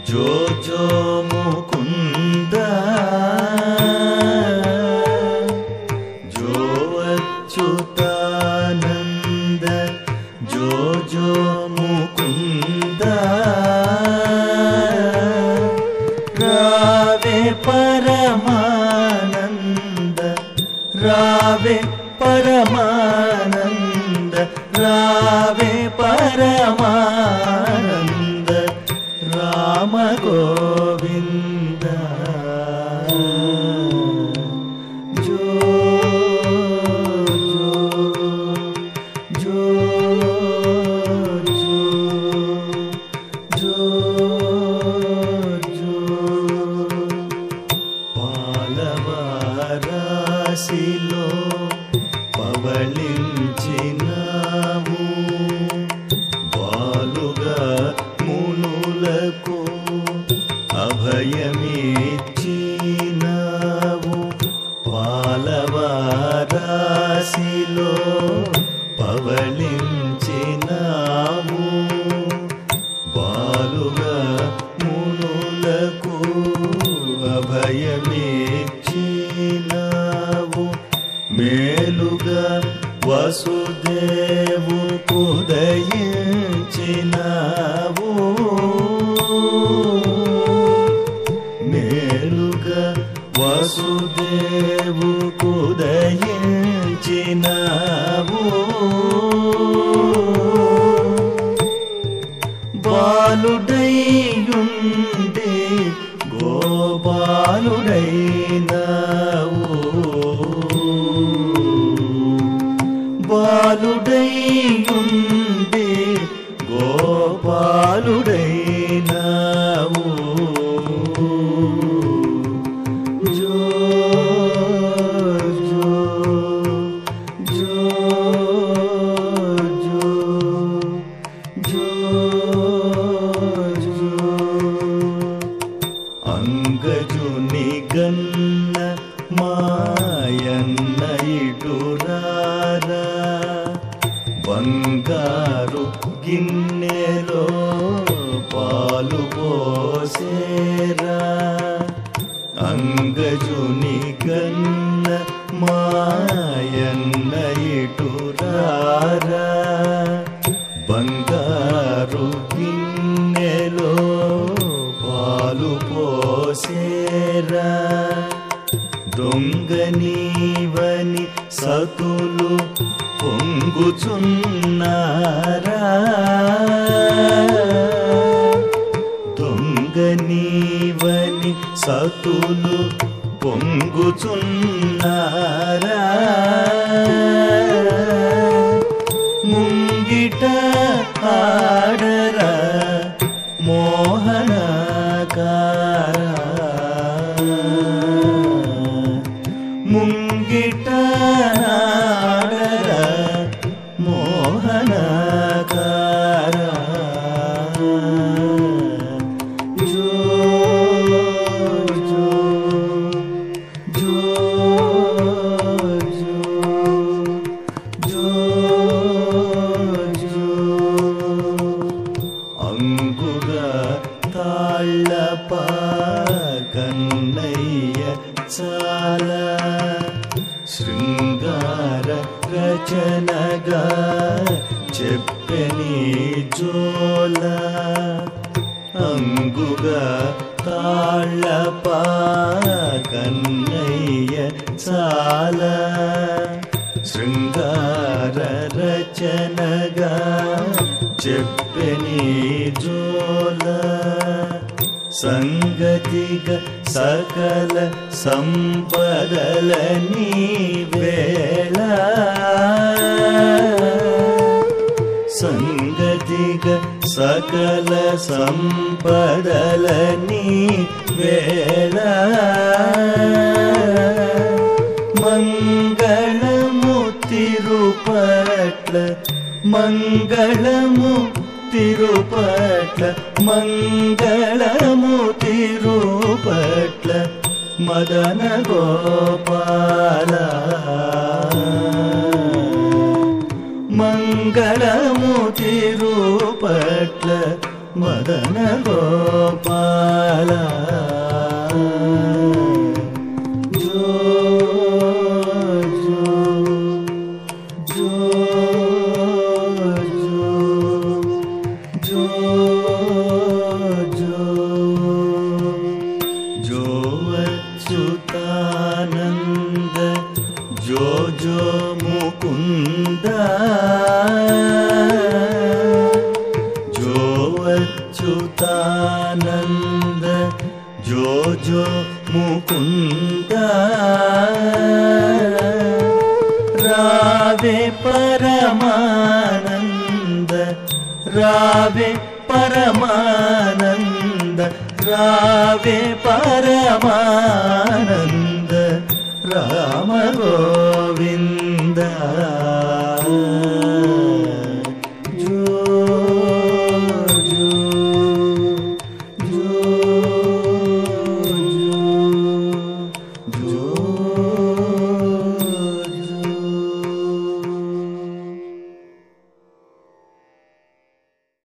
జో జో ముకుంద జో అచ్యుతానంద జో జో ముకుంద రావే పరమానంద రావే పరమానంద రావే పరమానంద రామ గోవింద జో జో జో జో జో పాలవారాశిలో పవళించినాము బాలుగా మునులకు అభయమిచ్చినావు పాలవారాశిలో పవళించినాము బాలుగా మునులకు అభయమిచ్చినావు మేలుగా వసుదేవు ఉదయించినావు మేలుగా వసుదేవు ఉదయించినావు బాలుడైయుండి గోపాలుడైనావు బాలుడైయుండి గోపాలుడైనావు జో జో జో జో జో జో అంగజుని గన్న మాయన్న ఇటురారా బంగారు గిన్నెలో పాలు పోసేరా అంగజుని గన్న మాయన్న ఇటురారా బంగారు గిన్నెలో పాలు పోసేరా దొంగనీవని సతులు పొంగుచున్నారా దొంగనీవని సతులు పొంగుచున్నారా ముంగిట ఆడరా మోహనకారా ముంగిట ఆడరా మోహనకారా జో జో జో జో జో అంగుగా తాళ్ళప కన్నయ్య చాలా శృంగార రచనగా చెప్పని జోల అంగుగా తాళ్ళప కన్నయ్య చాలా శృంగార రచనగా చెప్పని జోల సంగతిగా సకల సంపదలని వేళ సంగతిగా సకల సంపదలని వేళ మంగళము తిరుపట్ల మంగళము తిరుపట్ల మంగళము తిరుపట్ల మదన గోపాల మంగళము తిరుపట్ల మదన గోపాల జో జో జో జో జో జో అచ్యుతానంద జో జో ముకుంద జో అచ్యుతానంద జో జో ముకుంద రావే పరమానంద రావే పరమానంద రావే పరమానంద రామ గోవింద